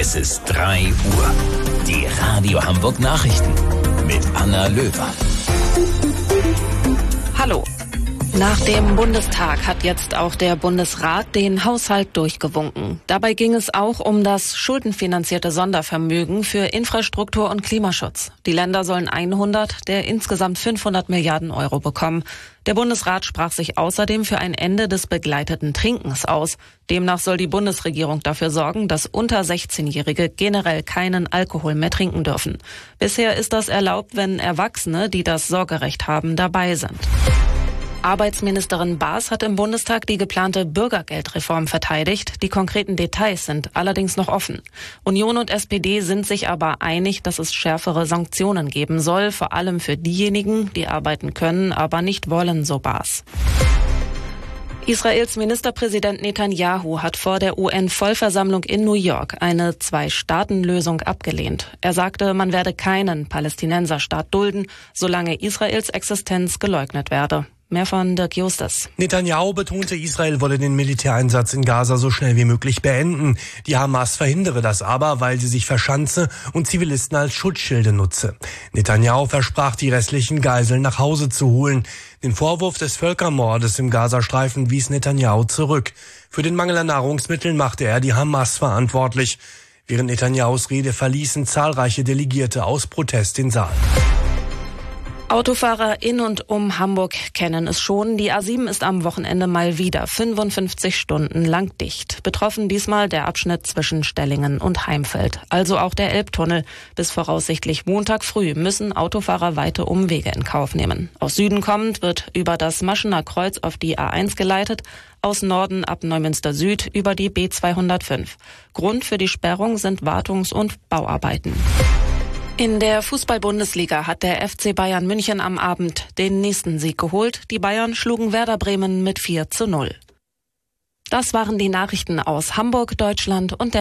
Es ist 3 Uhr. Die Radio Hamburg Nachrichten mit Anna Löwer. Hallo. Nach dem Bundestag hat jetzt auch der Bundesrat den Haushalt durchgewunken. Dabei ging es auch um das schuldenfinanzierte Sondervermögen für Infrastruktur und Klimaschutz. Die Länder sollen 100 der insgesamt 500 Milliarden Euro bekommen. Der Bundesrat sprach sich außerdem für ein Ende des begleiteten Trinkens aus. Demnach soll die Bundesregierung dafür sorgen, dass unter 16-Jährige generell keinen Alkohol mehr trinken dürfen. Bisher ist das erlaubt, wenn Erwachsene, die das Sorgerecht haben, dabei sind. Arbeitsministerin Baas hat im Bundestag die geplante Bürgergeldreform verteidigt. Die konkreten Details sind allerdings noch offen. Union und SPD sind sich aber einig, dass es schärfere Sanktionen geben soll, vor allem für diejenigen, die arbeiten können, aber nicht wollen, so Baas. Israels Ministerpräsident Netanyahu hat vor der UN-Vollversammlung in New York eine Zwei-Staaten-Lösung abgelehnt. Er sagte, man werde keinen Palästinenserstaat dulden, solange Israels Existenz geleugnet werde. Mehr von Dirk Justus. Netanyahu betonte, Israel wolle den Militäreinsatz in Gaza so schnell wie möglich beenden. Die Hamas verhindere das aber, weil sie sich verschanze und Zivilisten als Schutzschilde nutze. Netanyahu versprach, die restlichen Geiseln nach Hause zu holen. Den Vorwurf des Völkermordes im Gazastreifen wies Netanyahu zurück. Für den Mangel an Nahrungsmitteln machte er die Hamas verantwortlich. Während Netanyahus Rede verließen zahlreiche Delegierte aus Protest den Saal. Autofahrer in und um Hamburg kennen es schon. Die A7 ist am Wochenende mal wieder 55 Stunden lang dicht. Betroffen diesmal der Abschnitt zwischen Stellingen und Heimfeld, also auch der Elbtunnel. Bis voraussichtlich Montag früh müssen Autofahrer weite Umwege in Kauf nehmen. Aus Süden kommend wird über das Maschener Kreuz auf die A1 geleitet, aus Norden ab Neumünster Süd über die B205. Grund für die Sperrung sind Wartungs- und Bauarbeiten. In der Fußball-Bundesliga hat der FC Bayern München am Abend den nächsten Sieg geholt. Die Bayern schlugen Werder Bremen mit 4:0. Das waren die Nachrichten aus Hamburg, Deutschland und der